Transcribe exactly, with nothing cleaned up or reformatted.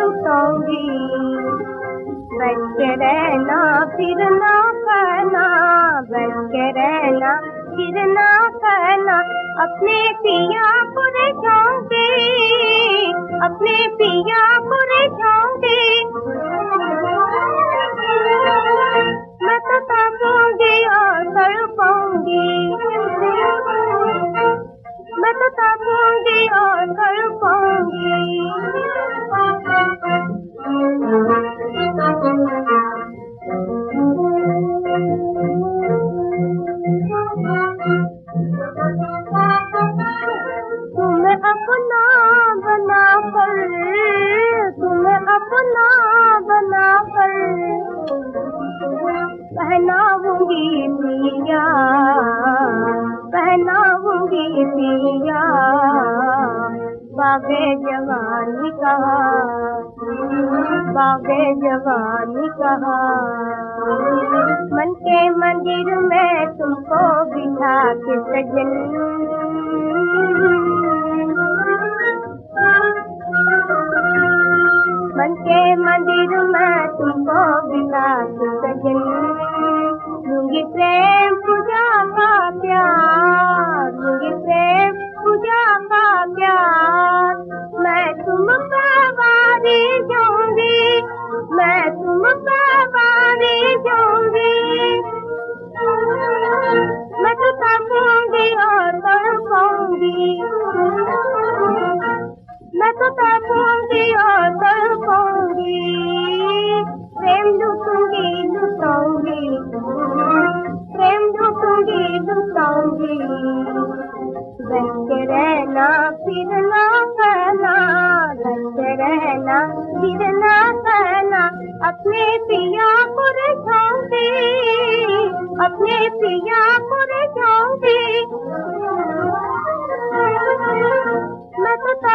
लुटाऊंगी। बैठ के रहना फिर ना कहना, बैठ के रहना फिर ना कहना, अपने पिया को रिझाऊंगी, अपने पिया को रिझाऊंगी। मैं तो तड़पूंगी और तड़पाऊंगी, मैं तो तड़पूंगी और तड़पाऊंगी। तुम्हें अपना बना कर, तुम्हें अपना बना कर पहनाऊंगी पिया, पहनाऊंगी पिया। बागे जवानी कहा, बागे जवानी कहा, मन के मंदिर में तुमको बिठा के सजन, मन के मंदिर में तुमको बिठा के सजन। लूंगी प्रेम पूजा का प्यार, लूंगी प्रेम पूजा का प्यार। मैं तुम पे वारी जाऊंगी, मैं तुम पे वारी जाऊंगी। मैं तो तड़पूंगी और तड़पाऊंगी, मैं तो तड़पूंगी और तड़पाऊंगी। प्रेम लूटूंगी लुटाऊंगी, प्रेम लूटूंगी लुटाऊंगी। बैठ के रहना फिर ना कहना, बैठ के रहना फिर ना कहना, अपने पिया को रिझाऊंगी, अपने पिया को रिझाऊंगी। मैं तो